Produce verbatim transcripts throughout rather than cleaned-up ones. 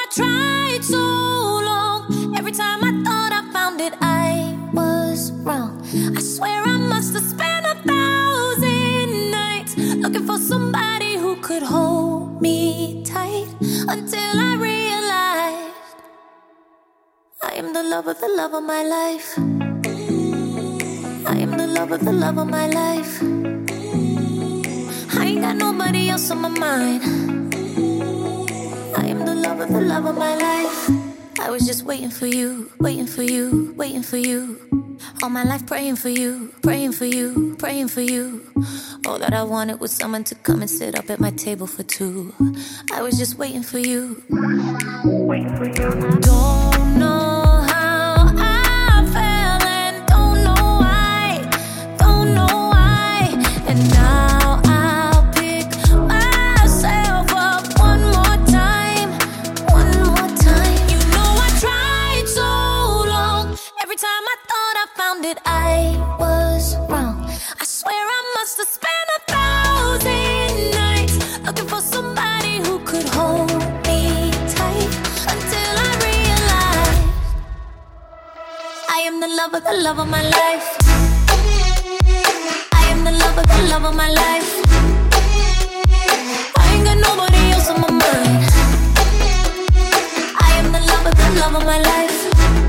tried so long. Every time I thought I found it, I was wrong. I swear I must have spent a thousand nights looking for somebody who could hold me tight, until I realized I am the love of the love of my life. I am the love of the love of my life. I ain't got nobody else on my mind. I am the love of the love of my life. I was just waiting for you, waiting for you, waiting for you. All my life praying for you, praying for you, praying for you. All that I wanted was someone to come and sit up at my table for two. I was just waiting for you, waiting for you. Don't know how I fell and don't know why, don't know why. And now I'll pick myself up one more time, one more time. You know I tried so long. Every time I thought I found it, I was wrong. I swear I must have spent a thousand nights looking for somebody who could hold me tight, until I realized I am the love of the love of my life. I am the love of the love of my life. I ain't got nobody else on my mind. I am the love of the love of my life.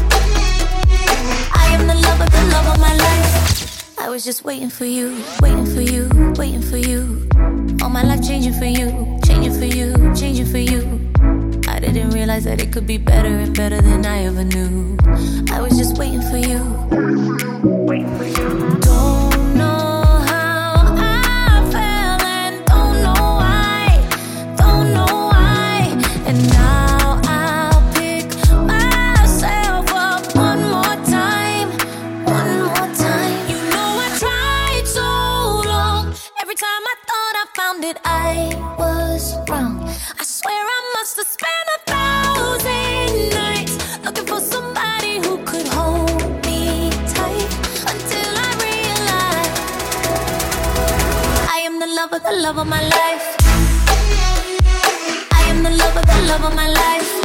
I am the love of the love of my life. I was just waiting for you, waiting for you, waiting for you. All my life changing for you, changing for you, changing for you. I didn't realize that it could be better and better than I ever knew. I was just waiting for you, waiting for you. Don't know how I fell and don't know why, don't know why. And now I'll pick myself up one more time, one more time. You know I tried so long. Every time I thought I found it, I was wrong. I swear I must have spent a thousand nights looking for somebody who could hold me tight, until I realized I am the love of the love of my life. I am the love of the love of my life.